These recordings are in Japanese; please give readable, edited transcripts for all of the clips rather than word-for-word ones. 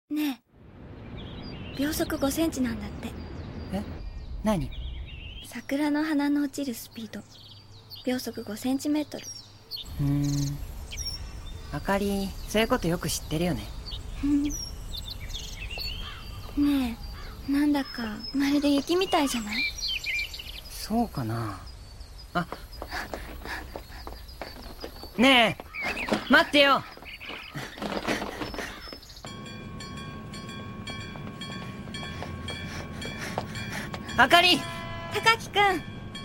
ねえ、秒速5センチなんだって。 え？何？ 桜の花の落ちるスピード、秒速5センチメートル。 あかり、そういうことよく知ってるよね。 ねえ、なんだかまるで雪みたいじゃない？ そうかな。あ、ねえ、待ってよ。あかり！ 高木くん、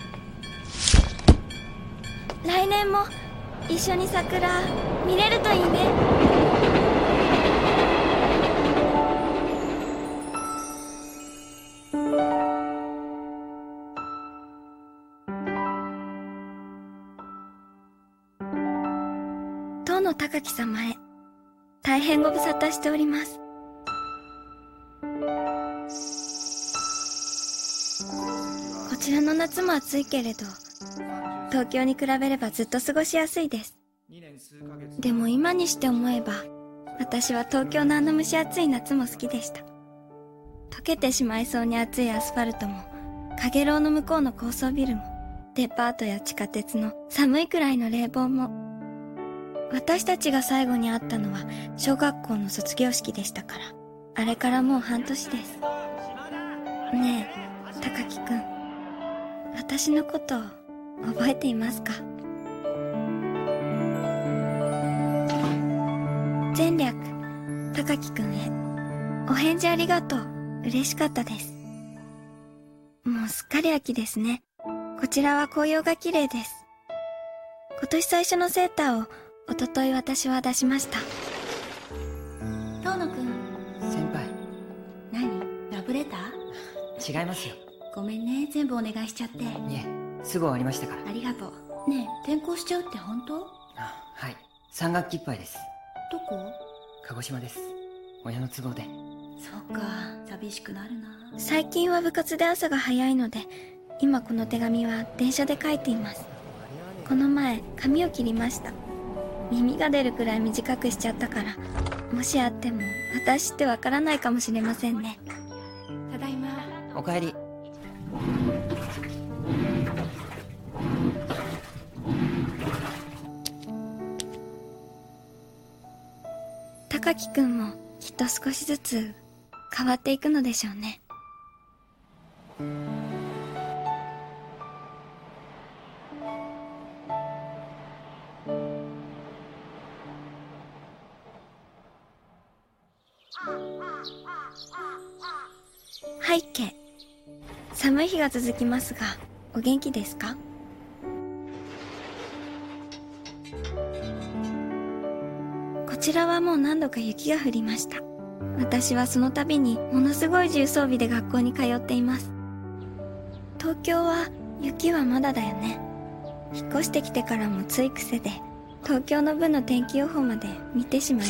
来年も一緒に桜見れるといいね。当の高木様へ大変ご無沙汰しております。こちらの夏も暑いけれど、東京に比べればずっと過ごしやすいです。でも今にして思えば、私は東京のあの蒸し暑い夏も好きでした。溶けてしまいそうに暑いアスファルトも、かげろうの向こうの高層ビルも、デパートや地下鉄の寒いくらいの冷房も。私たちが最後に会ったのは小学校の卒業式でしたから、あれからもう半年です。ねえ、高木くん、私のこと覚えていますか？前略、高木くんへ。お返事ありがとう。嬉しかったです。もうすっかり秋ですね。こちらは紅葉が綺麗です。今年最初のセーターをおととい私は出しました。遠野くん。 先輩。 何？ラブレター？違いますよ。 ごめんね、全部お願いしちゃって。いえ、すぐ終わりましたから。 ありがとう。ねえ、転校しちゃうって本当？ はい。3学期いっぱいです。 どこ？ 鹿児島です。親の都合で。 そうか、寂しくなるな。 最近は部活で朝が早いので、今この手紙は電車で書いています。この前、髪を切りました。耳が出るくらい短くしちゃったから、もしあっても私ってわからないかもしれませんね。 ただいま。 おかえり。 高木くんもきっと少しずつ変わっていくのでしょうね。背景、寒い日が続きますが、お元気ですか？こちらはもう何度か雪が降りました。私はその度にものすごい重装備で学校に通っています。東京は雪はまだだよね。引っ越してきてからもつい癖で、東京の分の天気予報まで見てしまいます。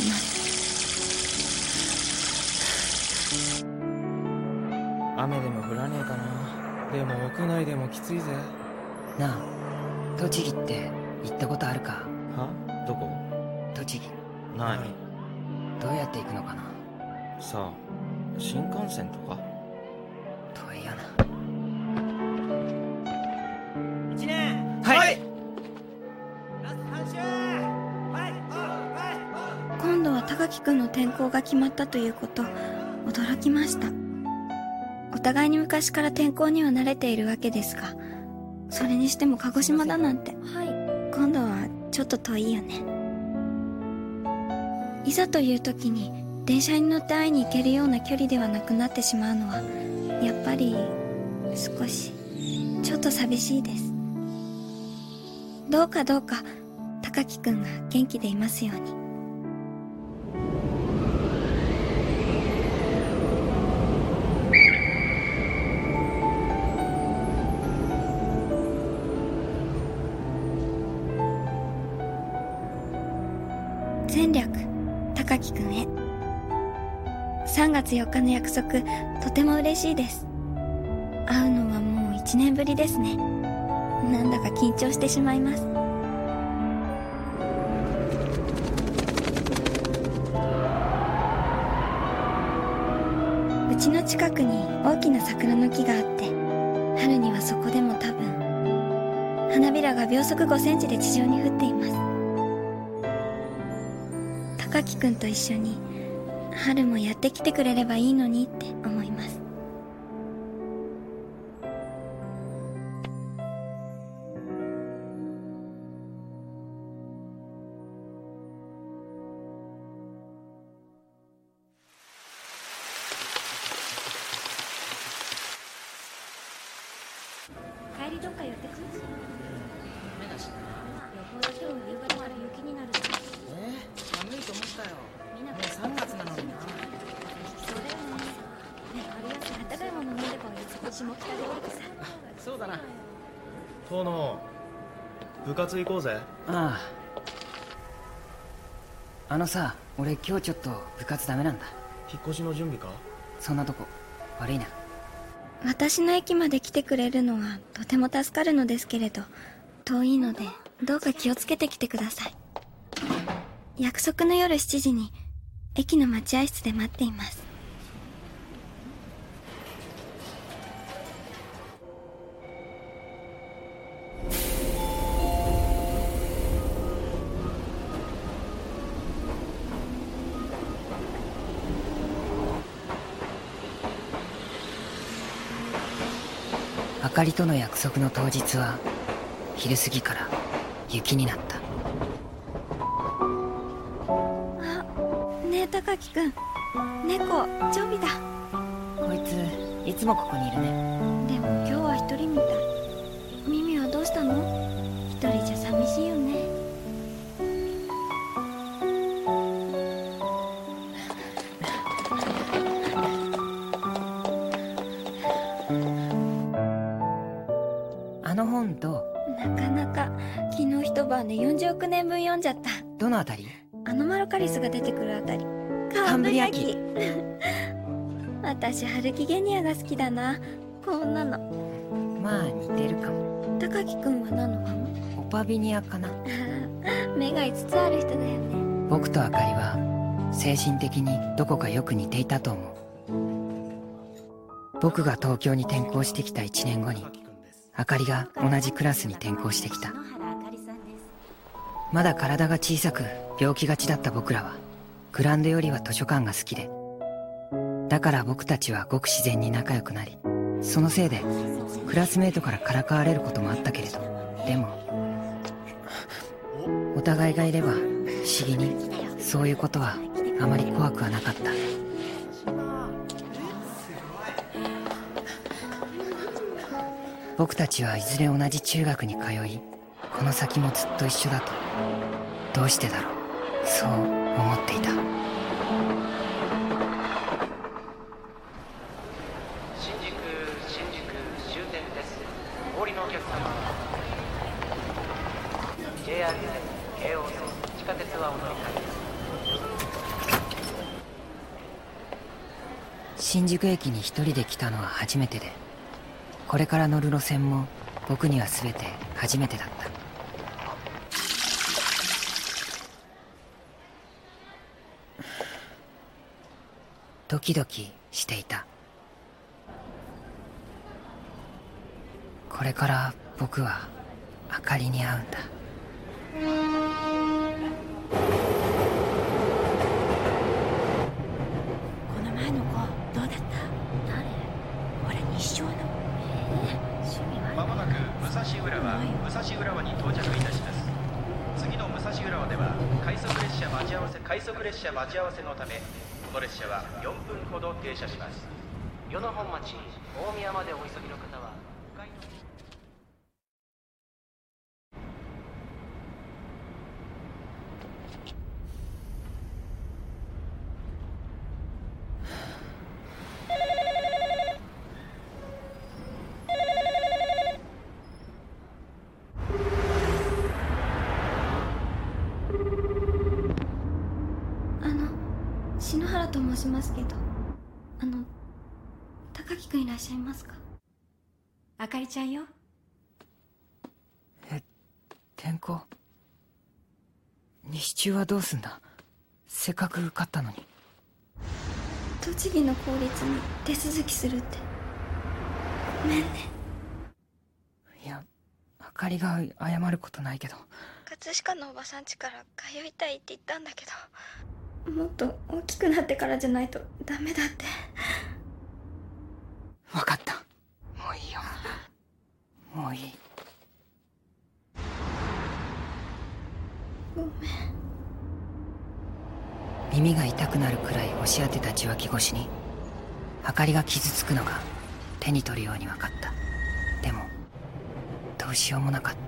雨でも降らねえかな。でも屋内でもきついぜ。 なあ、栃木って行ったことあるか？ は？どこ？ 栃木。 ない。 どうやって行くのかな？ さあ、新幹線とか？ 遠いよな。 1年。 はい。 ラスト3周。はい。 今度は高木くんの転校が決まったということ、驚きました。お互いに昔から転校には慣れているわけですが、それにしても鹿児島だなんて、今度はちょっと遠いよね。いざという時に電車に乗って会いに行けるような距離ではなくなってしまうのは、やっぱり少しちょっと寂しいです。どうか高木くんが元気でいますように。前略、高木くんへ。3月4日の約束、とても嬉しいです。会うのはもう1年ぶりですね。なんだか緊張してしまいます。 うちの近くに大きな桜の木があって、春にはそこでも多分花びらが秒速5センチで地上に降っています。高木くんと一緒に春もやってきてくれればいいのにって思います。帰りどっか寄ってくるし。 目だしな。 予報だけも夕方から雪になるし。 寒いと思ったよ。 みんなもう3月なのにな。 そうだよね。ね、春休みあったかいもの飲んでこいよ。下北でおるかさ。 そうだな。 殿、部活行こうぜ。 ああ。あのさ、俺今日ちょっと部活ダメなんだ。 引っ越しの準備か？ そんなとこ悪いな。 私の駅まで来てくれるのはとても助かるのですけれど、遠いのでどうか気をつけてきてください。約束の夜7時に駅の待合室で待っています。 あかりとの約束の当日は昼過ぎから雪になった。 あ、ねえ高木くん、猫チョビだ。 こいついつもここにいるね。 でも今日は一人みたい。ミミはどうしたの？一人じゃ寂しいよね。 あの本どう？ なかなか昨日一晩で40億年分読んじゃった。 どのあたり？ アノマロカリスが出てくるあたり。 カンブリア紀。 私ハルキゲニアが好きだな。こんなの。 まあ似てるかも。 高木くんは何のかも？ オパビニアかな。 目が5つある人だよね。 僕とあかりは精神的にどこかよく似ていたと思う。僕が東京に転校してきた1年後にあかりが同じクラスに転校してきた。まだ体が小さく病気がちだった僕らはグラウンドよりは図書館が好きで、だから僕たちはごく自然に仲良くなり、そのせいでクラスメートからからかわれることもあったけれど、でもお互いがいれば不思議にそういうことはあまり怖くはなかった。僕たちはいずれ同じ中学に通い、この先もずっと一緒だと、どうしてだろう、そう思っていた。 新宿終点です。お降りのお客様、 JR 線、京王線、地下鉄はお乗り換えです。 新宿駅に一人で来たのは初めてで、これから乗る路線も僕には全て初めてだった。ドキドキしていた。これから僕はあかりに会うんだ。 この前の子どうだった？誰？俺日照の。趣味は？ まもなく武蔵浦和に到着いたします。次の武蔵浦和では快速列車待ち合わせのため、この列車は4分ほど停車します。 与野本町、大宮までお急ぎの方は向かいの篠原と申しますけど、高木くんいらっしゃいますか？ あかりちゃんよ。 転校？西中はどうすんだ？せっかく受かったのに。 栃木の公立に手続きするって。ごめんね。 いや、あかりが謝ることないけど。 葛飾のおばさん家から通いたいって言ったんだけど、もっと大きくなってからじゃないとダメだって。 分かった。もういいよ。もういい。 ごめん。 耳が痛くなるくらい押し当てた受話器越しにあかりが傷つくのが手に取るように分かった。でもどうしようもなかった。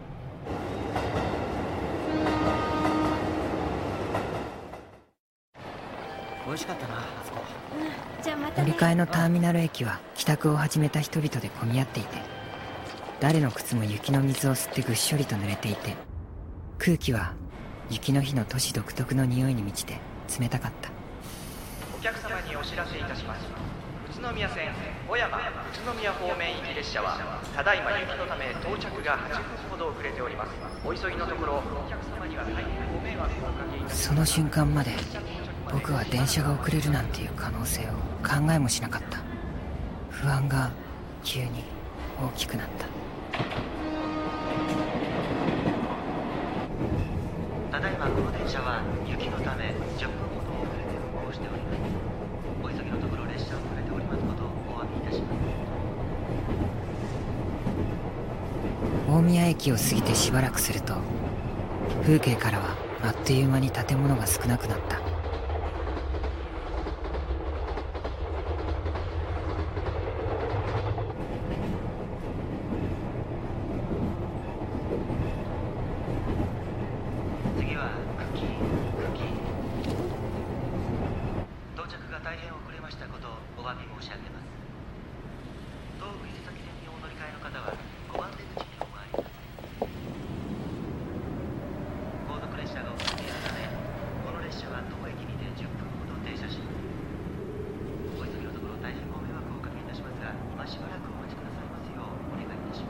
美味しかったな、あそこ。 じゃあまたね。 乗り換えのターミナル駅は帰宅を始めた人々で混み合っていて、誰の靴も雪の水を吸ってぐっしょりと濡れていて、空気は雪の日の都市独特の匂いに満ちて冷たかった。 お客様にお知らせいたします。宇都宮線小山宇都宮方面行き列車はただいま雪のため到着が8分ほど遅れております。お急ぎのところお客様には大変ご迷惑をおかけいたします。 その瞬間まで僕は電車が遅れるなんていう可能性を考えもしなかった。不安が急に大きくなった。 ただいまこの電車は雪のため10分ほど遅れて運行しております。お急ぎのところ列車を遅れておりますことをお詫びいたします。 大宮駅を過ぎてしばらくすると、風景からはあっという間に建物が少なくなった。 次は久喜到着が大変遅れましたことをお詫び申し上げます。東武伊勢崎線にお乗り換えの方は5番出口にお回ります。後続列車が遅れているためこの列車は当駅にて10分ほど停車します。お急ぎのところ大変ご迷惑をおかけいたしますが、今しばらくお待ちくださいますようお願いいたし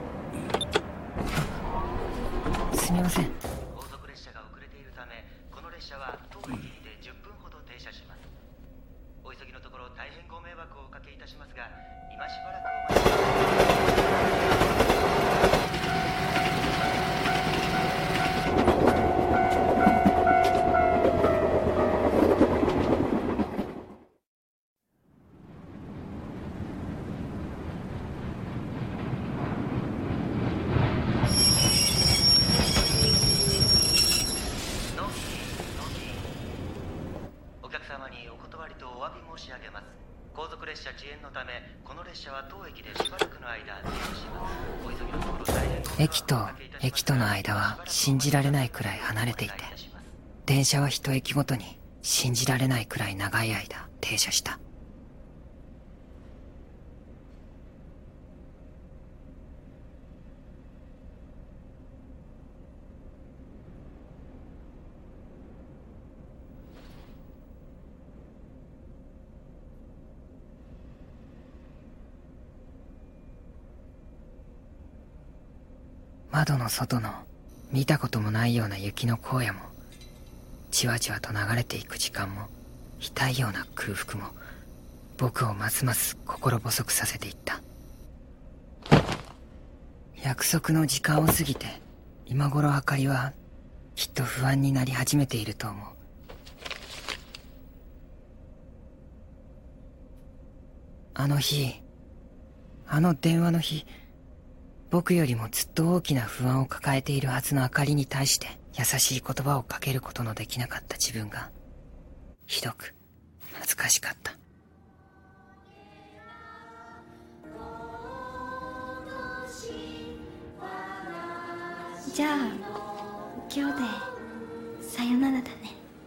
ます。 すみません。 後続列車が遅れているためこの列車は当駅にて10分ほど停車します。お急ぎのところ大変ご迷惑をおかけいたしますが、今しばらくお待ちくださお客様にお断りとお詫び申し上げます。後続列車遅延のためこの列車は当駅でしばらくの間停車します。お急ぎのところ大変駅と駅との間は信じられないくらい離れていて、電車は一駅ごとに信じられないくらい長い間停車した。窓の外の見たこともないような雪の荒野も、じわじわと流れていく時間も、痛いような空腹も僕をますます心細くさせていった。約束の時間を過ぎて今頃あかりはきっと不安になり始めていると思う。あの日、あの電話の日、僕よりもずっと大きな不安を抱えているはずのあかりに対して優しい言葉をかけることのできなかった自分がひどく恥ずかしかった。 じゃあ今日でさよならだね。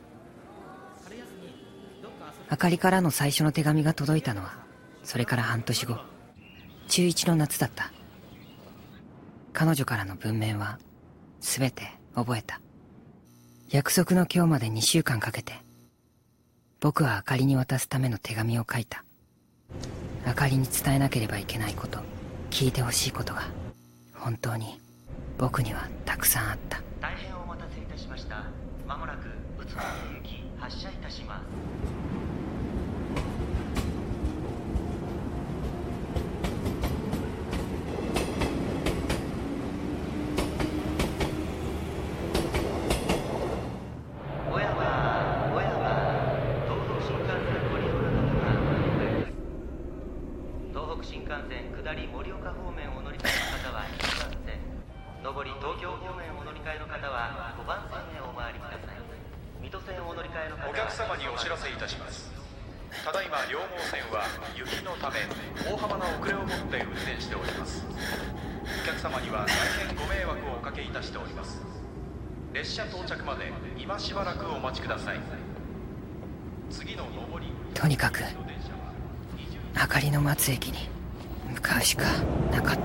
あかりからの最初の手紙が届いたのはそれから半年後、中1の夏だった。彼女からの文面は全て覚えた。約束の今日まで2週間かけて僕はあかりに渡すための手紙を書いた。あかりに伝えなければいけないこと、聞いてほしいことが本当に僕にはたくさんあった。 大変お待たせいたしました。まもなく宇都宮行き発車いたします。 番線下り盛岡方面をお乗り換えの方は1番線、上り東京方面をお乗り換えの方は5番線へお回りください。水戸線をお乗り換えの方はお客様にお知らせいたします。ただいま両毛線は雪のため大幅な遅れをもって運転しております。お客様には大変ご迷惑をおかけいたしております。列車到着まで今しばらくお待ちください。次の上り、 とにかくあかりの待つ駅に向かうしかなかった。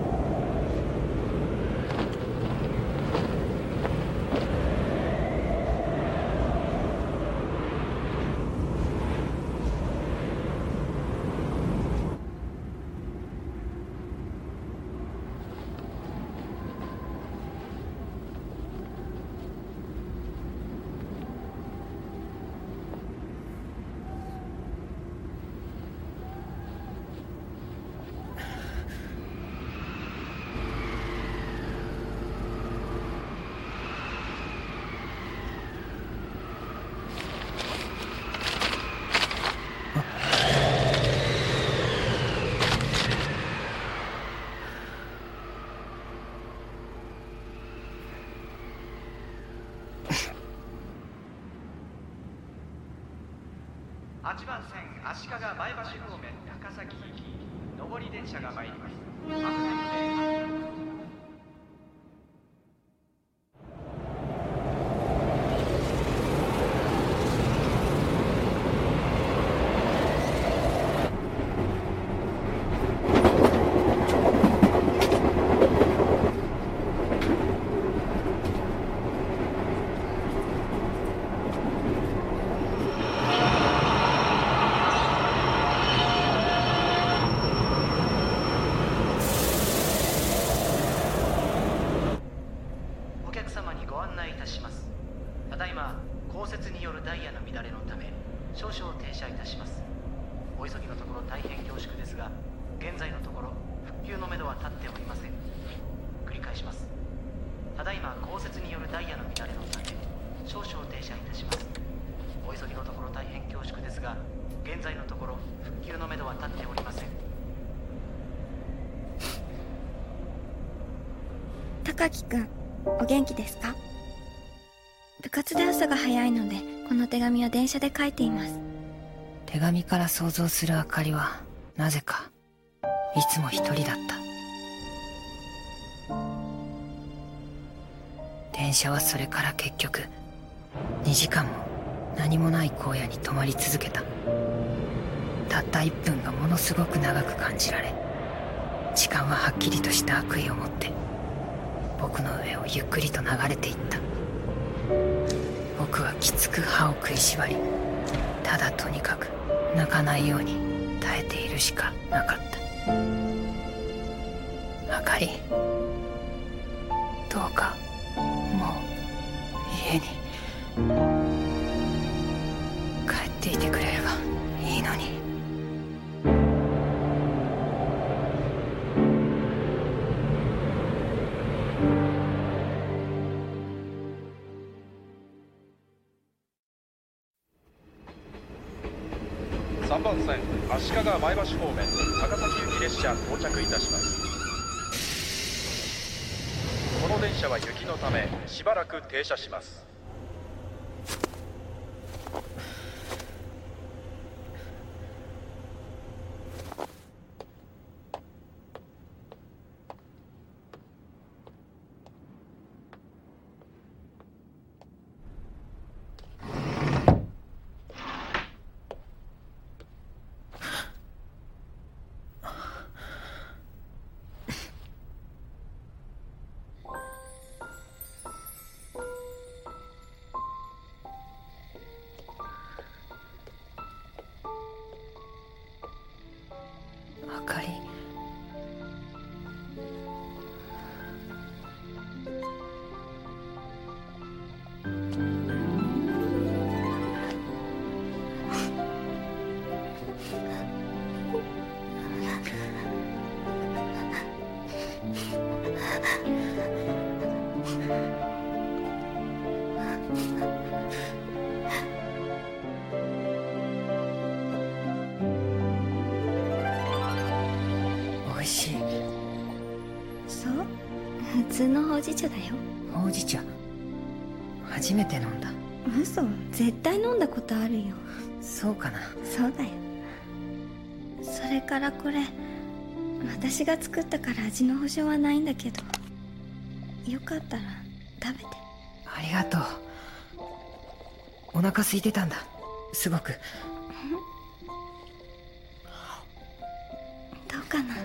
8番線足利前橋方面高崎行き上り電車が参ります。危ないのでただいま降雪によるダイヤの乱れのため少々停車いたします。お急ぎのところ大変恐縮ですが、現在のところ復旧のめどは立っておりません。繰り返します。ただいま降雪によるダイヤの乱れのため少々停車いたします。お急ぎのところ大変恐縮ですが、現在のところ復旧のめどは立っておりません。 高木くん、お元気ですか？部活で朝が早いのでこの手紙は電車で書いています。 手紙から想像するあかりはなぜかいつも一人だった。電車はそれから結局2時間も何もない荒野に止まり続けた。たった1分がものすごく長く感じられ、時間ははっきりとした悪意を持って僕の上をゆっくりと流れていった。僕はきつく歯を食いしばり、ただとにかく泣かないように耐えているしかなかった。あかり、どうかもう家に帰っていてくれればいいのに。 3番線足利前橋方面高崎行き列車到着いたします。この電車は雪のためしばらく停車します。 普通のほうじ茶だよ。 ほうじ茶初めて飲んだ。 嘘、絶対飲んだことあるよ。 そうかな。 そうだよ。それからこれ私が作ったから味の保証はないんだけど、よかったら食べて。 ありがとう。お腹空いてたんだ、すごく。 どうかな。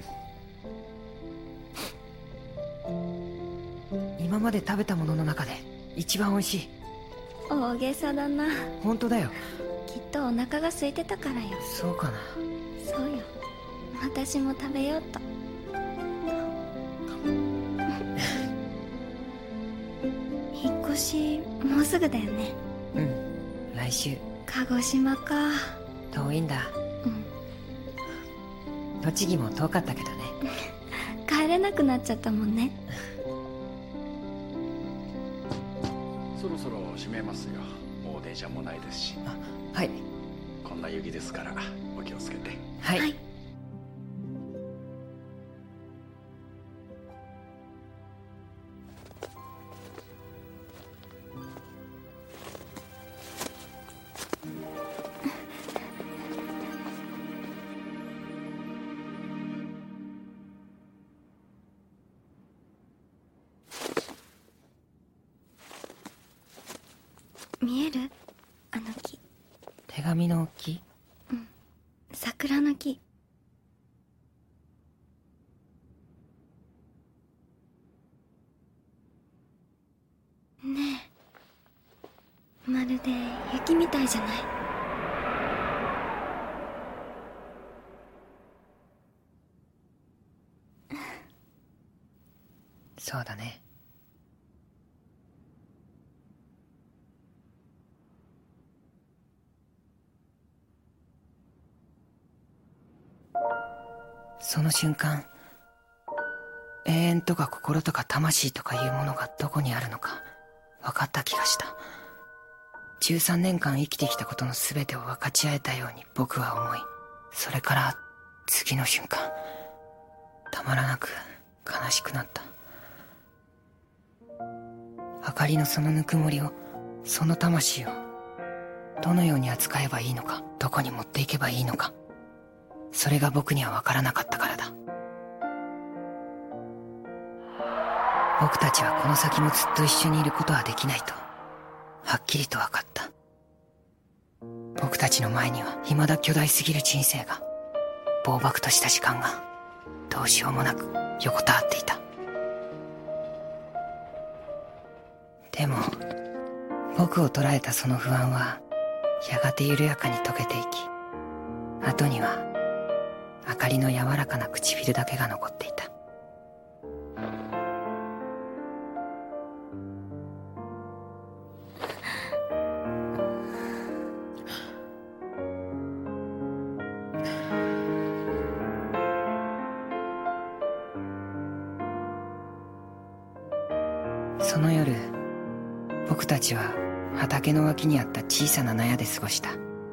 今まで食べたものの中で一番美味しい。 大げさだな。 本当だよ。 きっとお腹が空いてたからよ。 そうかな。 そうよ、私も食べようと。引っ越しもうすぐだよね。 うん、来週。 鹿児島か。 遠いんだ。 うん。 栃木も遠かったけどね。 帰れなくなっちゃったもんね。 そろそろ閉めますよ。もう電車もないですし。 はい。 こんな雪ですからお気をつけて。 はい、はい。 見える？あの木。 手紙の木？ うん、桜の木。ねえ、まるで雪みたいじゃない？ そうだね。その瞬間、永遠とか心とか魂とかいうものがどこにあるのか分かった気がした。13年間生きてきたことの全てを分かち合えたように僕は思い、それから次の瞬間、たまらなく悲しくなった。あかりのそのぬくもりを、その魂をどのように扱えばいいのか、どこに持っていけばいいのか、それが僕には分からなかったからだ。僕たちはこの先もずっと一緒にいることはできないとはっきりと分かった。僕たちの前には未だ巨大すぎる人生が、暴漠とした時間がどうしようもなく横たわっていた。でも僕を捉えたその不安はやがて緩やかに溶けていき、後にはあかりの柔らかな唇だけが残っていた。その夜、僕たちは畑の脇にあった小さな納屋で過ごした。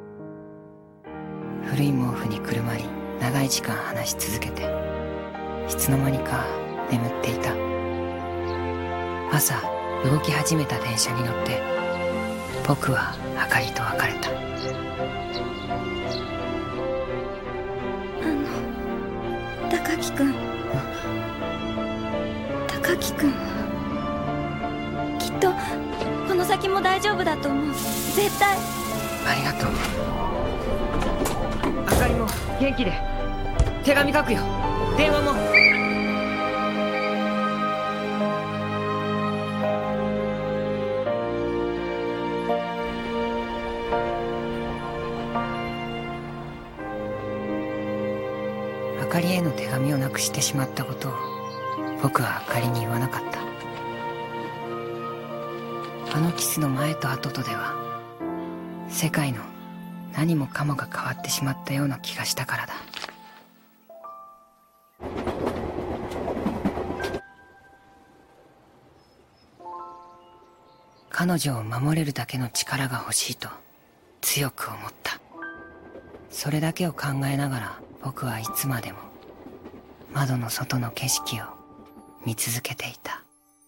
古い毛布にくるまり長い時間話し続けて、いつの間にか眠っていた。朝動き始めた電車に乗って僕はあかりと別れた。 高木くん。高木くんはきっとこの先も大丈夫だと思う。絶対。 ありがとう。あかりも元気で。手紙書くよ。電話も。あかりへの手紙をなくしてしまったことを僕はあかりに言わなかった。あのキスの前と後とでは世界の何もかもが変わってしまったような気がしたからだ。彼女を守れるだけの力が欲しいと強く思った。それだけを考えながら僕はいつまでも窓の外の景色を見続けていた。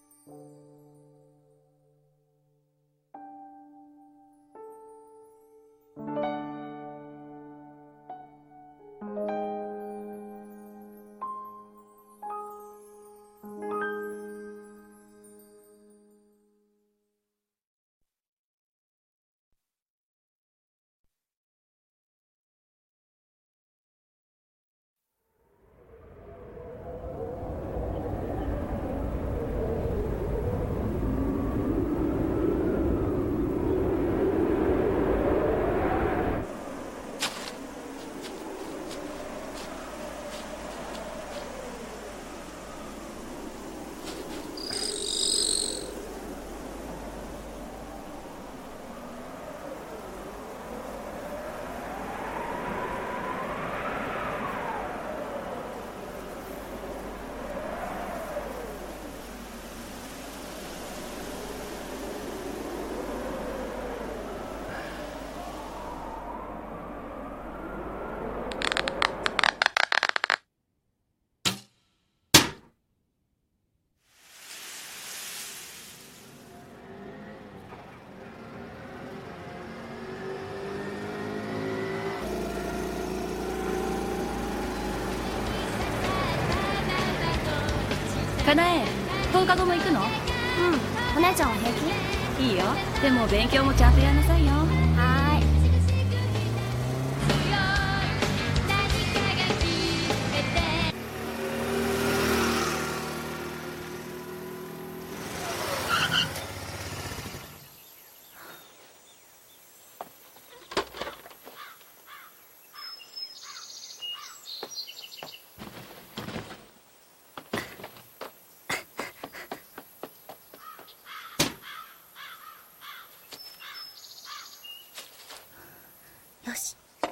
かなえ、10日後も行くの？ お姉ちゃんは平気？ いいよ。でも勉強もちゃんとやんなさいよ。 はーい。よし。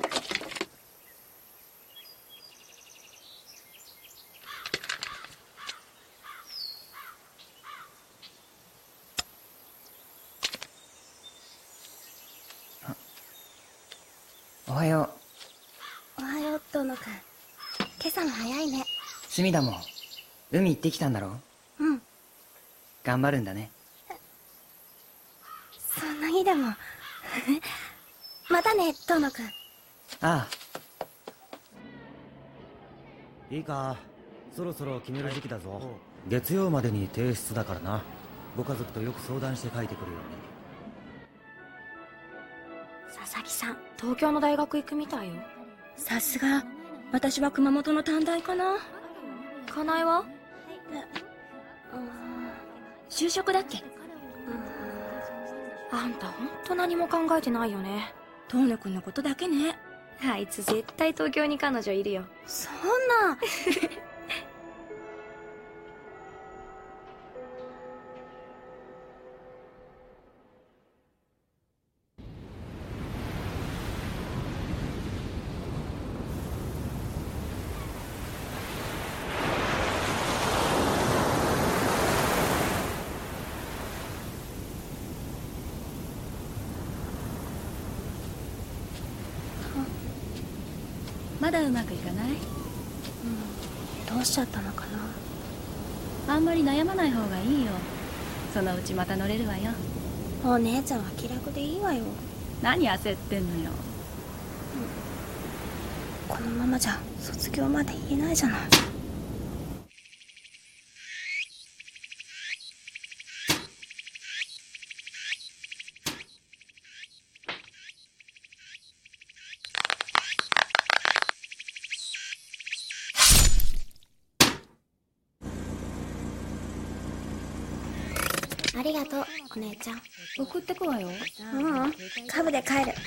おはよおはよう、遠野くん。今朝も早いね。 う。隅田も海行ってきたんだろ？ うん。 頑張るんだね。 そんな日でも。またね、遠野くん。 ああ。 いいか、そろそろ決める時期だぞ。月曜までに提出だからな。ご家族とよく相談して書いてくるように。 佐々木さん、東京の大学行くみたいよ。 さすが。私は熊本の短大かな。 かなえは？ 就職だっけ？ あんたほんと何も考えてないよね。 遠野くんのことだけね。 あいつ絶対東京に彼女いるよ。 そんな。 まだうまくいかない？ どうしちゃったのかな。 あんまり悩まない方がいいよ。そのうちまた乗れるわよ。 お姉ちゃんは気楽でいいわよ。 何焦ってんのよ。 このままじゃ卒業まで言えないじゃない。ありがとう、お姉ちゃん。 送ってくわよ。 カブで帰る。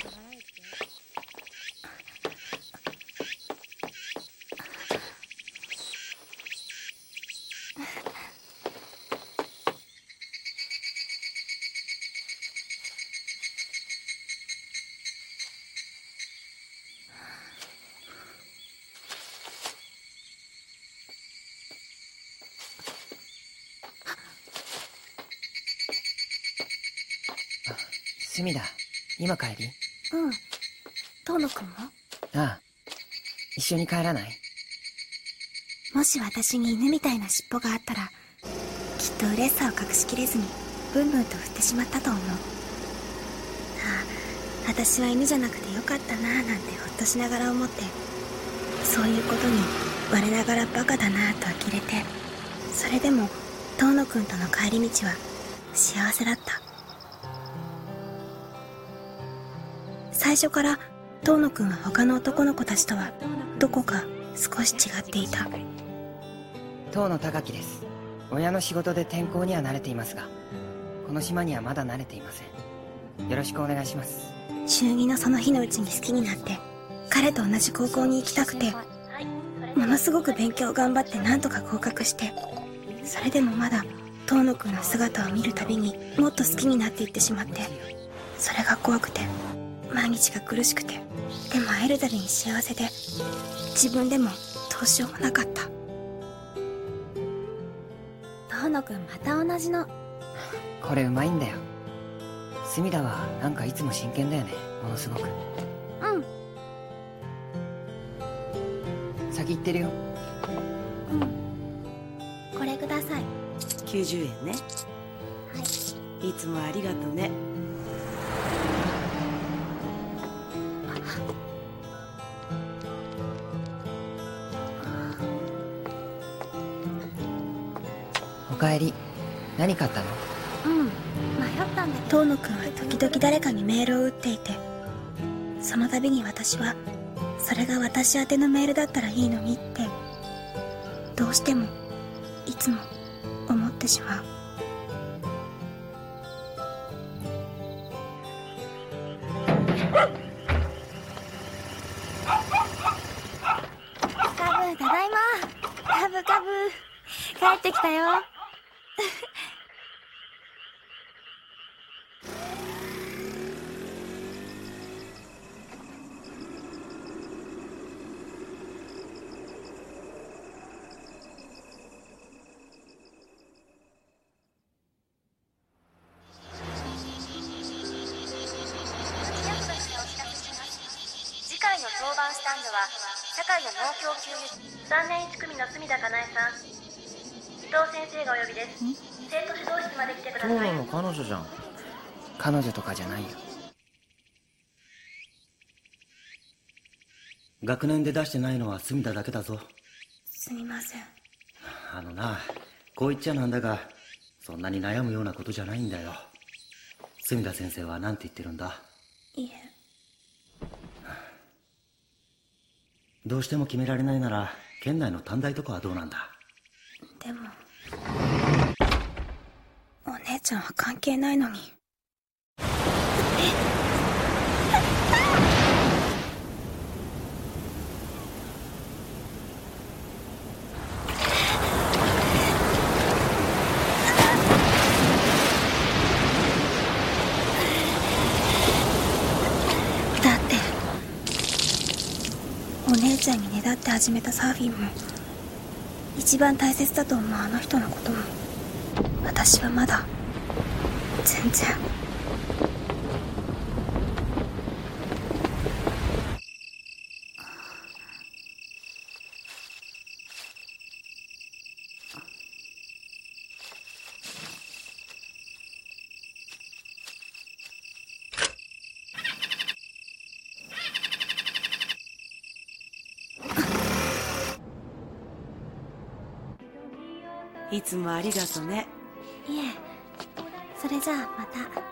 隅田、今帰り？ 遠野くんも？ ああ。一緒に帰らない？ もし私に犬みたいな尻尾があったらきっと嬉しさを隠しきれずにブンブンと振ってしまったと思う。私は犬じゃなくてよかったなぁなんてほっとしながら思って、そういうことに我ながらバカだなぁと呆れて、それでも遠野くんとの帰り道は幸せだった。最初から遠野くんは他の男の子たちとはどこか少し違っていた。 遠野高樹です。親の仕事で転校には慣れていますが、この島にはまだ慣れていません。よろしくお願いします。 中2のその日のうちに好きになって、彼と同じ高校に行きたくて、ものすごく勉強を頑張ってなんとか合格して、それでもまだ遠野くんの姿を見るたびにもっと好きになっていってしまって、それが怖くて毎日が苦しくて、でも会えるたびに幸せで、自分でもどうしようもなかった。遠野くんまた同じの。 これうまいんだよ。隅田はなんかいつも真剣だよね、ものすごく。 うん。 先行ってるよ。 うん。これください。 90円ね。 はい。 いつもありがとね。 おかえり。何買ったの？ 迷ったんだけど。遠野くんは時々誰かにメールを打っていて、その度に私はそれが私宛てのメールだったらいいのにってどうしてもいつも思ってしまう。カブ、ただいま。カブカブ帰ってきたよ。 次回の当番スタンドは社会の農協級3年1組の隅田かなえさん、伊藤先生がお呼びです。生徒指導室まで来てください。 遠野の彼女じゃん。 彼女とかじゃないよ。 学年で出してないのは隅田だけだぞ。 すみません。 こう言っちゃなんだが、そんなに悩むようなことじゃないんだよ。隅田先生は何て言ってるんだ？ いえ。 どうしても決められないなら県内の短大とかはどうなんだ？ でもお姉ちゃんは関係ないのに。だってお姉ちゃんにねだって始めたサーフィンも、一番大切だと思うあの人のことも、私はまだ全然。 いつもありがとね。 いえ、それじゃあまた。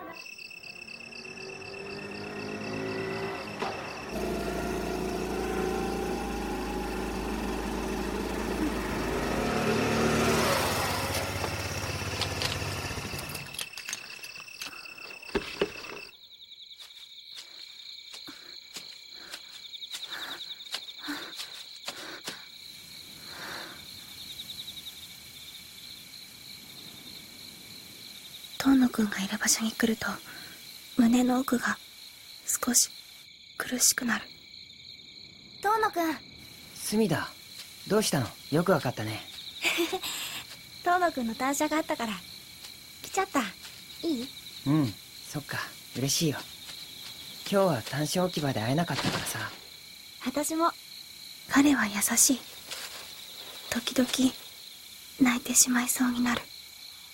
遠野くんがいる場所に来ると胸の奥が少し苦しくなる。遠野くん。 隅田、どうしたの？よくわかったね。 遠野くんの単車があったから来ちゃった。いい？ うん、そっか、嬉しいよ。今日は単車置き場で会えなかったからさ。 私も。彼は優しい。時々泣いてしまいそうになる。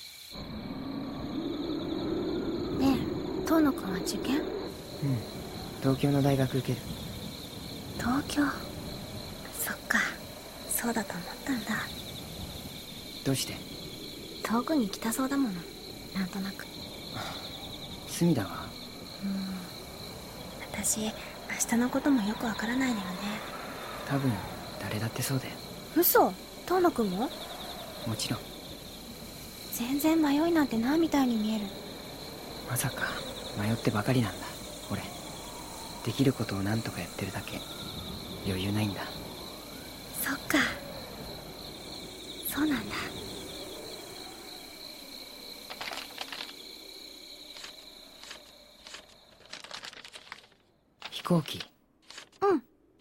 遠野くんは受験？ 東京の大学受ける。 東京？そっか、そうだと思ったんだ。 どうして？ 遠くに来たそうだもの、なんとなく。 隅田は？ 私、明日のこともよくわからないのよね。 多分誰だってそうだよ。 嘘？遠野くんも？ もちろん。 全然迷いなんてないみたいに見える。 まさか迷ってばかりなんだ俺。できることを何とかやってるだけ。余裕ないんだ。 そっか、そうなんだ。 飛行機？ うん。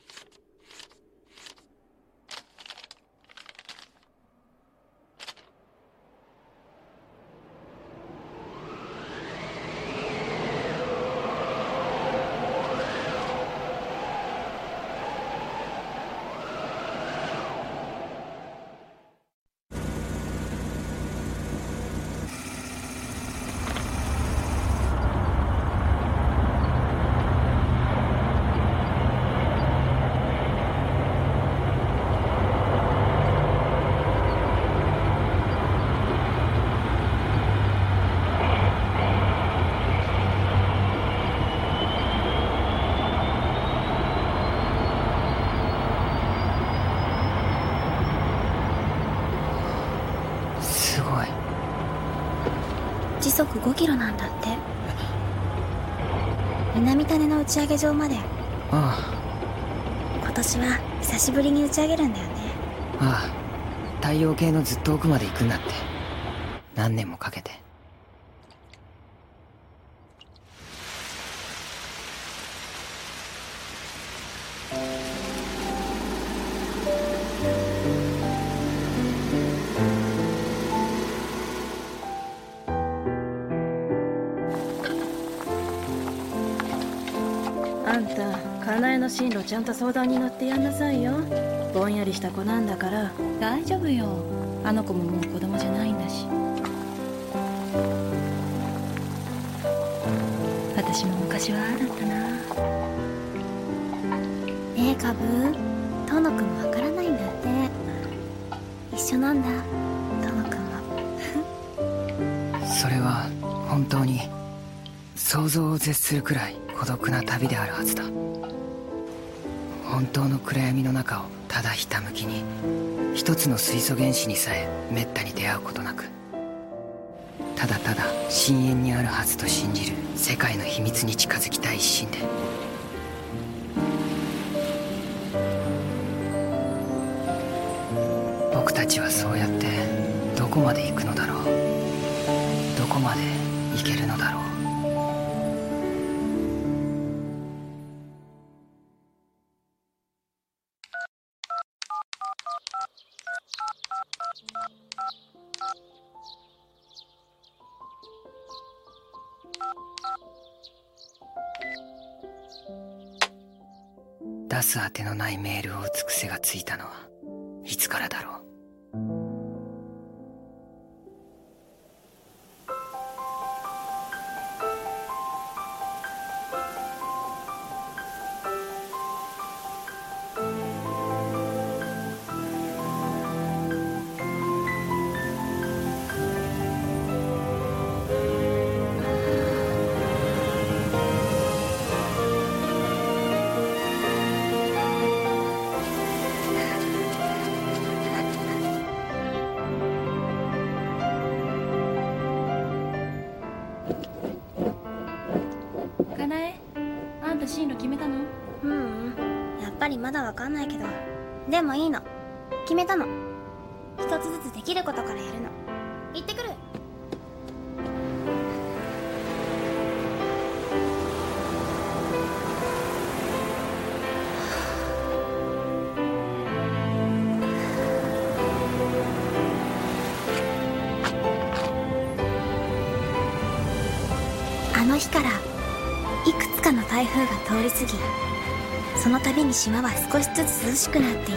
時速5キロなんだって。南種の打ち上げ場まで。 あ今年は久しぶりに打ち上げるんだよね。 ああ、太陽系のずっと奥まで行くんだって。何年もかけて。 あんた、かなえの進路ちゃんと相談に乗ってやんなさいよ。ぼんやりした子なんだから。大丈夫よ。あの子ももう子供じゃないんだし。私も昔はああだったな。 ねえカブ、遠野くんもわからないんだって。一緒なんだ、遠野くんは。 それは本当に想像を絶するくらい孤独な旅であるはずだ。本当の暗闇の中をただひたむきに一つの水素原子にさえめったに出会うことなく、ただただ深淵にあるはずと信じる世界の秘密に近づきたい一心で。僕たちはそうやってどこまで行くのだろう。どこまで行けるのだろう。出す当てのないメールを打つ癖がついたのはいつからだろう。 かなえ、あんた進路決めたの？ やっぱりまだわかんないけど、でもいいの、決めたの。一つずつできることからやるの。行ってくる。あの日からいくつかの台風が通り過ぎ、その度に島は少しずつ涼しくなっていった。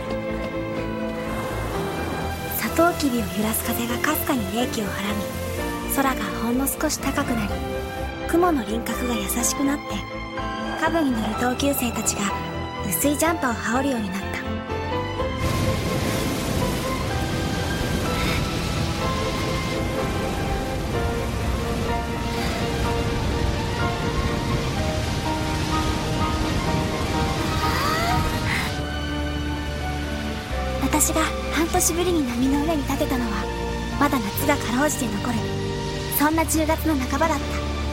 サトウキビを揺らす風がかすかに冷気をはらみ、空がほんの少し高くなり、 雲の輪郭が優しくなって、カブに乗る同級生たちが薄いジャンパーを羽織るようになった。私が半年ぶりに波の上に立てたのは、まだ夏がかろうじて残る、そんな10月の半ばだった。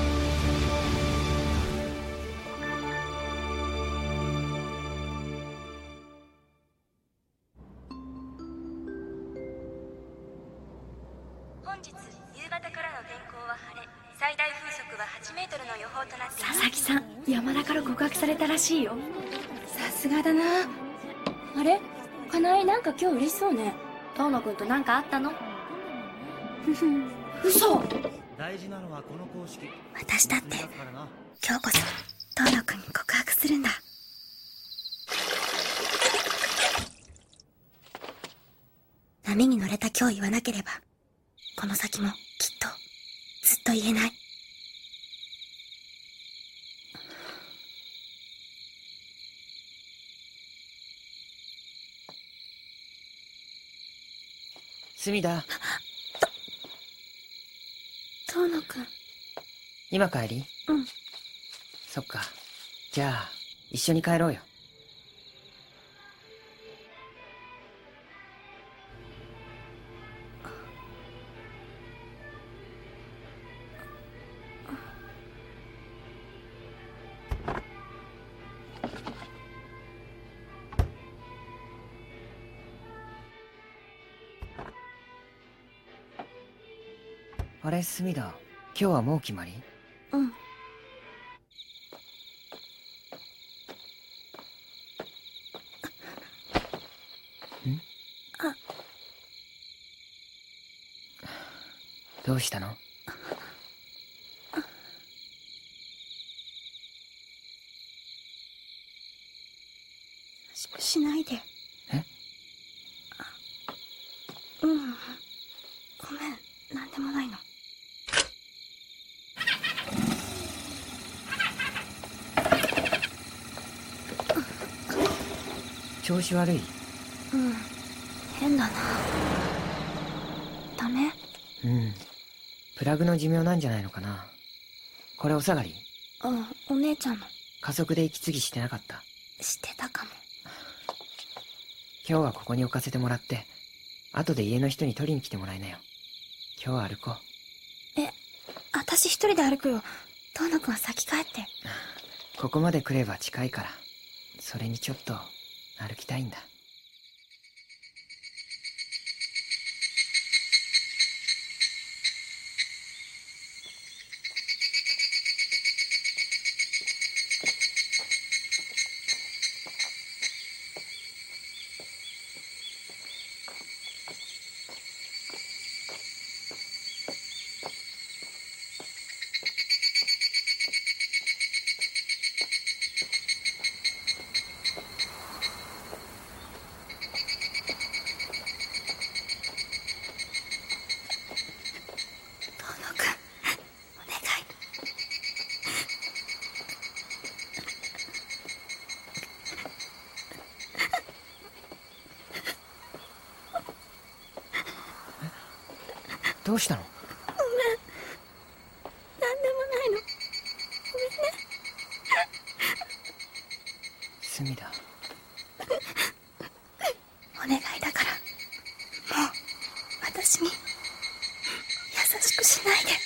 本日夕方からの天候は晴れ、最大風速は8メートルの予報となっています。 佐々木さん、山田から告白されたらしいよ。さすがだな。あれ、かなえなんか今日嬉しそうね。遠野くんとなんかあったの？嘘。 大事なのはこの公式。 私だって今日こそ遠野くんに告白するんだ。波に乗れた今日言わなければ、この先もきっとずっと言えない。 隅田。 遠野くん。 今帰り？ うん。 そっか。じゃあ一緒に帰ろうよ。あれ、隅田、今日はもう決まり？ うん。 どうしたの？ 優しくしないで。 え？ うん。ごめん、なんでもないの。 調子悪い？ うん、変だな。ダメ？ うん。プラグの寿命なんじゃないのかな。これお下がり？ お姉ちゃんの。 加速で息継ぎしてなかった？ してたかも。 今日はここに置かせてもらって、後で家の人に取りに来てもらいなよ。今日は歩こう。 私一人で歩くよ。遠野くんは先帰って。 ここまで来れば近いから、それにちょっと歩きたいんだ。どうしたの？ ごめん。なんでもないの。ごめんね。 隅田。 お願いだから、もう私に優しくしないで。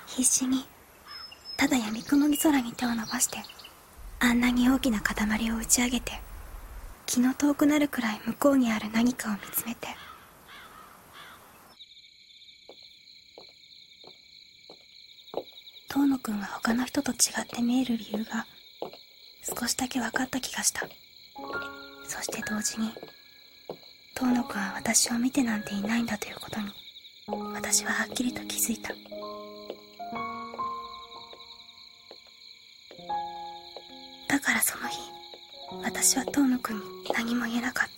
必死に、ただ闇雲に空に手を伸ばして、あんなに大きな塊を打ち上げて、気の遠くなるくらい向こうにある何かを見つめて。遠野くんは他の人と違って見える理由が少しだけ分かった気がした。そして同時に、遠野くんは私を見てなんていないんだということに、私ははっきりと気づいた。だからその日、私は遠野くんに何も言えなかった。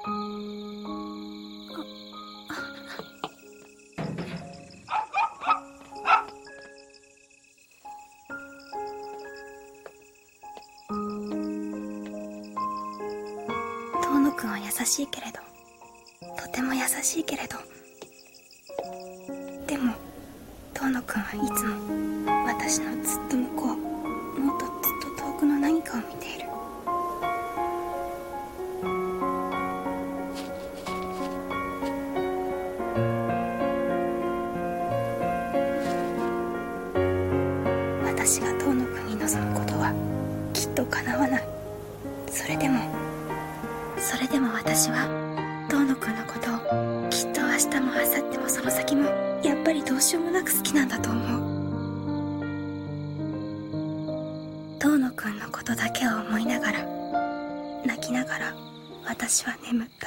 遠野くんは優しいけれど、とても優しいけれど、でも遠野くんはいつも私のずっと向こう、もっとずっと遠くの何かを見ている。私が遠野くんに望むことはきっと叶わない。それでも私は遠野くんのことをきっと明日も明後日もその先もやっぱりどうしようもなく好きなんだと思う。遠野くんのことだけを思いながら、泣きながら私は眠った。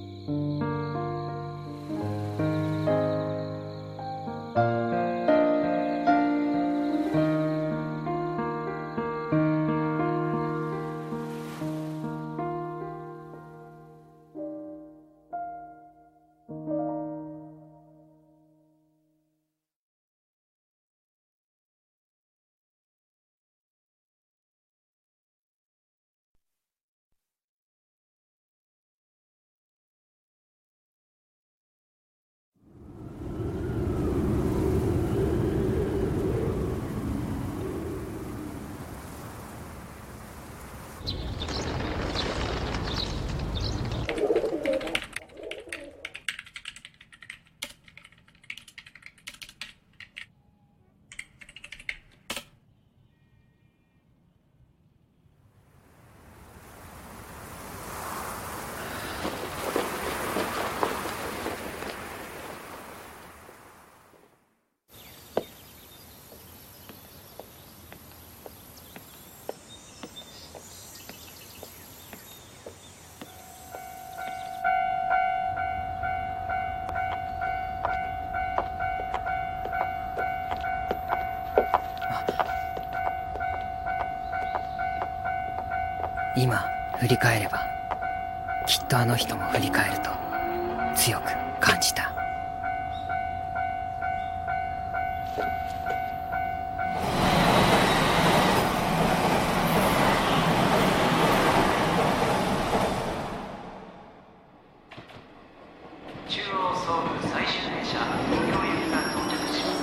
今振り返れば、きっとあの人も振り返ると強く感じた。 中央総武最終電車東京行きが到着します。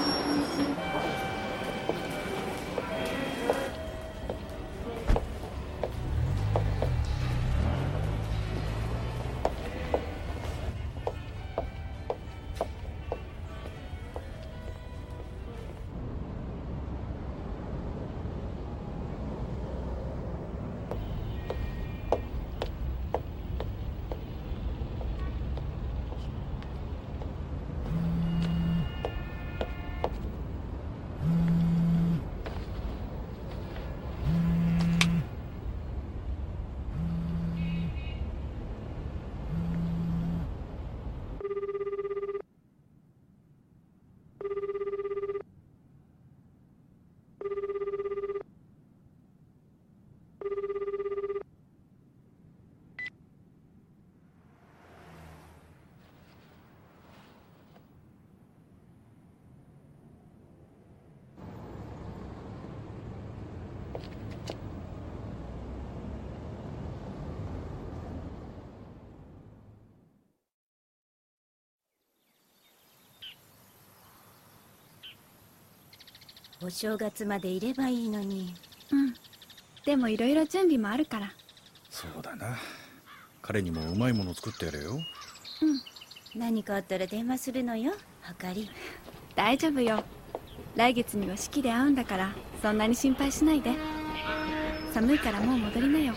お正月までいればいいのに。 うん。でもいろいろ準備もあるから。 そうだな。彼にもうまいもの作ってやれよ。 うん。何かあったら電話するのよ、はかり。 大丈夫よ。 来月には式で会うんだから、そんなに心配しないで。寒いからもう戻りなよ。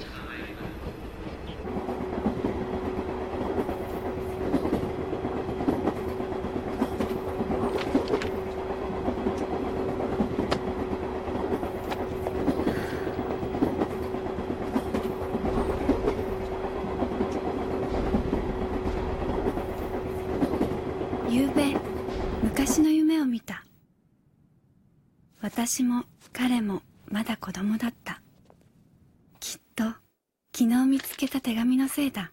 ゆうべ、昔の夢を見た。私も彼もまだ子供だった。きっと昨日見つけた手紙のせいだ。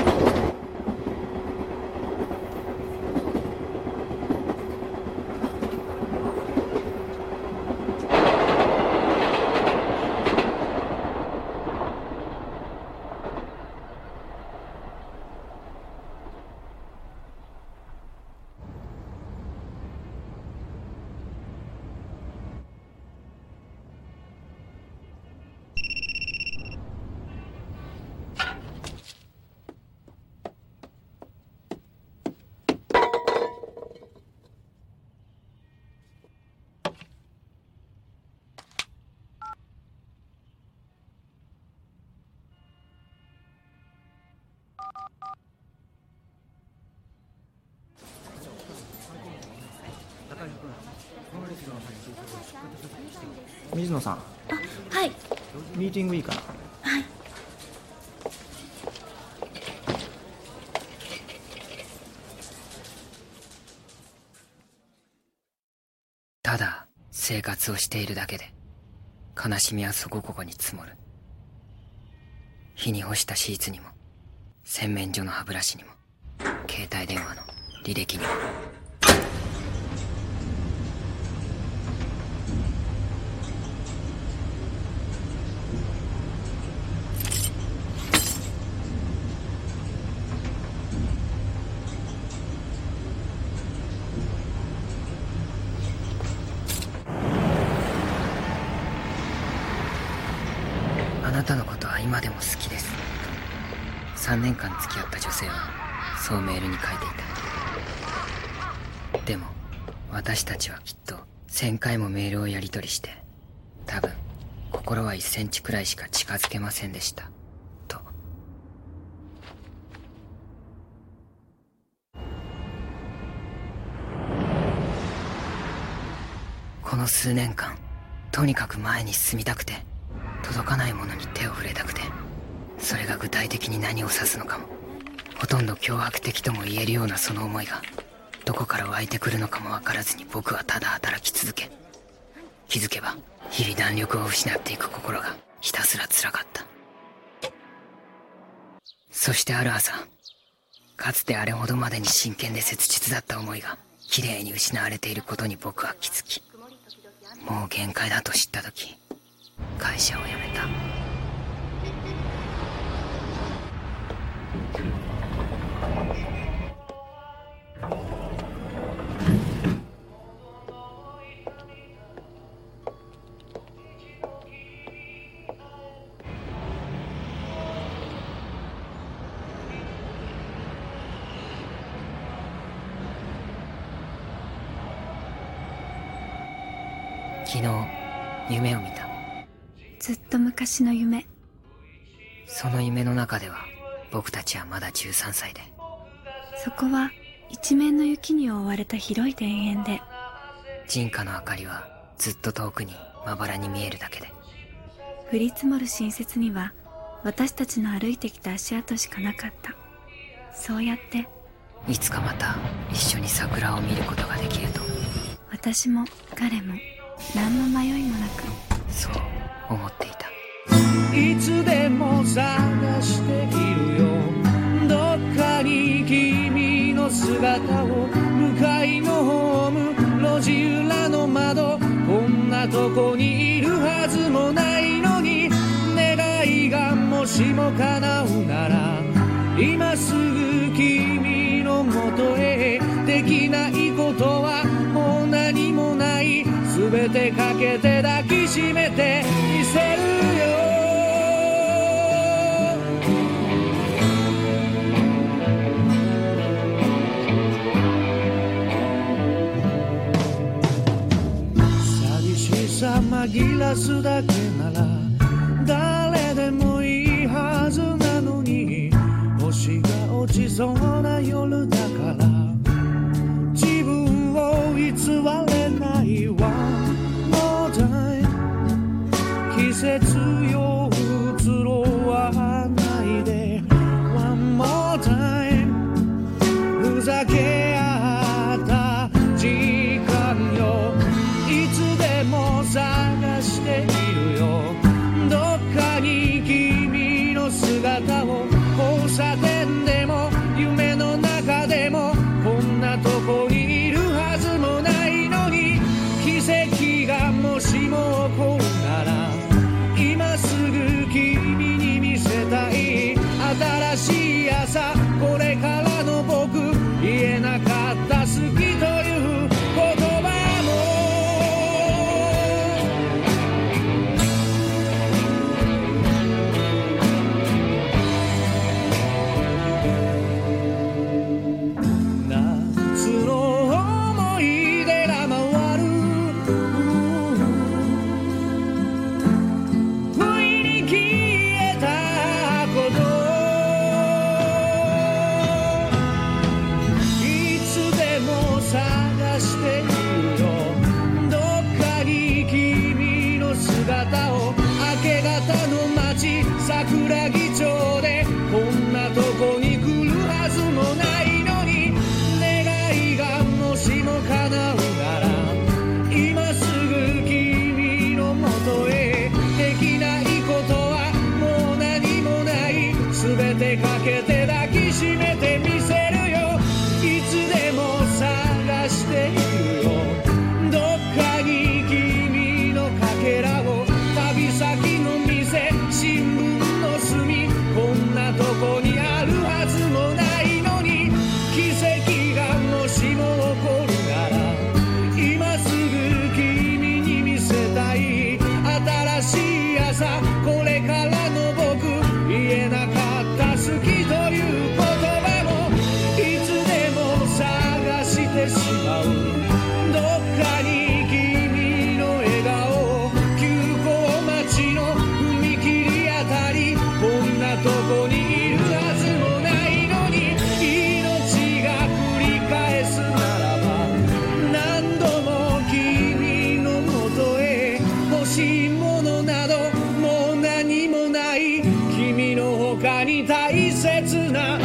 水野さん。 あ、はい。 ミーティングいいかな。 はい。 ただ生活をしているだけで悲しみはそこここに積もる。日に干したシーツにも、洗面所の歯ブラシにも、携帯電話の履歴にも。あなたのことは今でも好きです。3年間付き合った女性はそうメールに書いていた。でも私たちはきっと1000回もメールをやり取りして、多分心は1センチくらいしか近づけませんでしたと。この数年間、とにかく前に進みたくて、届かないものに手を触れたくて、それが具体的に何を指すのかも、ほとんど脅迫的とも言えるようなその思いがどこから湧いてくるのかも分からずに、僕はただ働き続け、気づけば日々弾力を失っていく心がひたすら辛かった。そしてある朝、かつてあれほどまでに真剣で切実だった思いがきれいに失われていることに僕は気づき、もう限界だと知った時、会社を辞めた。昨日夢を見た。 ずっと昔の夢。 その夢の中では僕たちはまだ13歳で、 そこは一面の雪に覆われた広い田園で、 人家の明かりはずっと遠くにまばらに見えるだけで、 降り積もる新雪には私たちの歩いてきた足跡しかなかった。そうやっていつかまた一緒に桜を見ることができると、 私も彼も何の迷いもなくそう思っていた。 いつでも探しているよ、どっかに君の姿を。向かいのホーム、路地裏の窓、こんなとこにいるはずもないのに、願いがもしも叶うなら今すぐ君のもとへ。できないことはもう何もない、すべてかけて抱きしめてみせるよ。 探すだけなら誰でもいいはずなのに、星が落ちそうな夜だから自分を偽れないわ。もうだい季節よ移ろわないで One more time ふざけ合った時間よ、いつでも探しているよ。どっかに君の姿を、交差点でも夢の中でも、こんなとこにいるはずもないのに、奇跡がもしも起こるなら今すぐ君に見せたい。新しい朝、これからの僕、言えなかった好きという言葉夏の思い出が回る、不意に消えたこと、いつでも探しているよ。どっかに君の姿を、明け方の街桜木町で、こんなとこに来るはずもないのに、願いがもしも叶うなら今すぐ君のもとへ。できないことはもう何もない、全てかけて抱きしめてみせるよ。いつでも探しているよ。どっかに君のかけらを、旅先の店、新聞の隅、こんなとこにあるはずもないのに、奇跡がもしも起こるなら今すぐ君に見せたい。新しい朝、これからの僕、言えなかった好きという言葉もいつでも探してしまう。どっかに君の笑顔、急行待ちの踏切あたり、こんなとこにいるはずもないのに、命が繰り返すならば何度も君のもとへ。欲しいものなどもう何もない、君の他に大切な